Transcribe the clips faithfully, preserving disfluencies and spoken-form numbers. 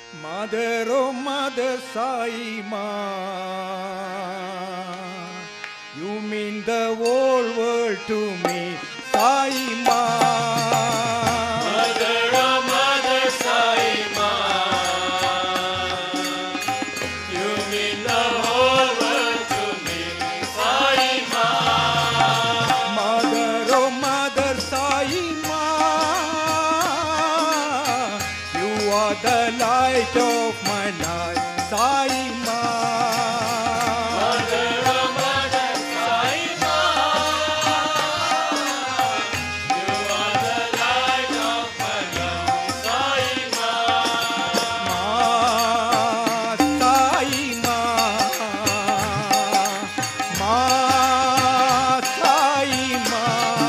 Mother, oh Mother Sai Ma, you mean the whole world to me, Sai Ma. Mother, oh Mother Sai Ma, you mean the whole world to me, Sai Ma. Mother, oh Mother Sai Ma, you are the light of my life, Sai Ma. Mother, oh Mother Sai Ma, you are the light of my life, Sai Ma. Ma, Sai Ma, Ma, Sai Ma.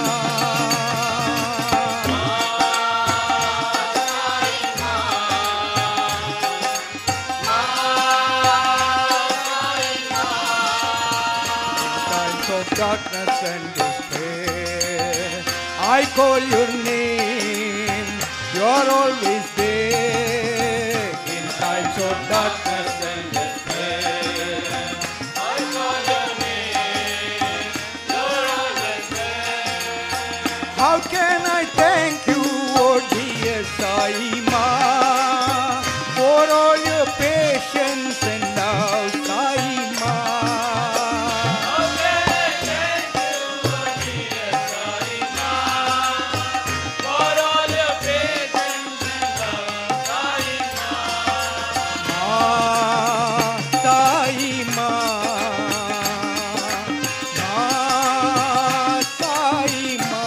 Times of darkness and despair, I call your name, you are always there. In times of darkness and despair, I call your name, you're always there. how can I thank you, oh dear Sai Ma, for all your patience and love, Sai Ma. How can I thank you, oh dear Sai Ma, for all your patience and love, Sai Ma. Ma, Sai Ma, Ma, Sai Ma.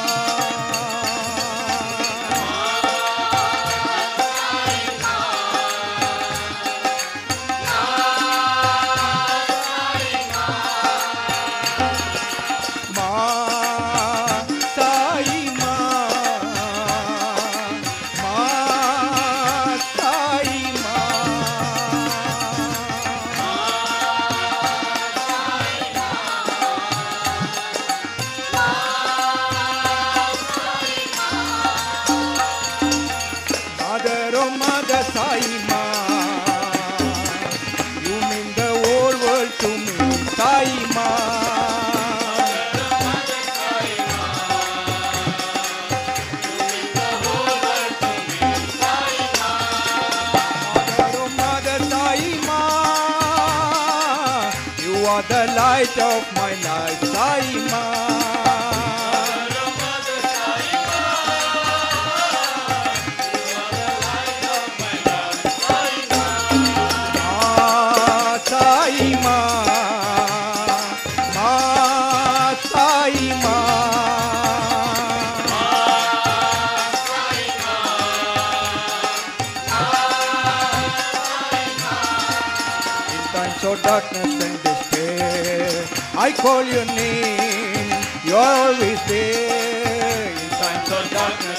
Ma, Sai Ma, Ma, Sai Ma. Mother, oh Mother Sai Ma, you mean the whole world to me, Sai Ma. Mother, oh Mother Sai Ma, you are the light of my life, Sai Ma. Ma, Sai Ma, Ma, Sai Ma. In times of darkness and despair, I call your name, you are always there. In times of darkness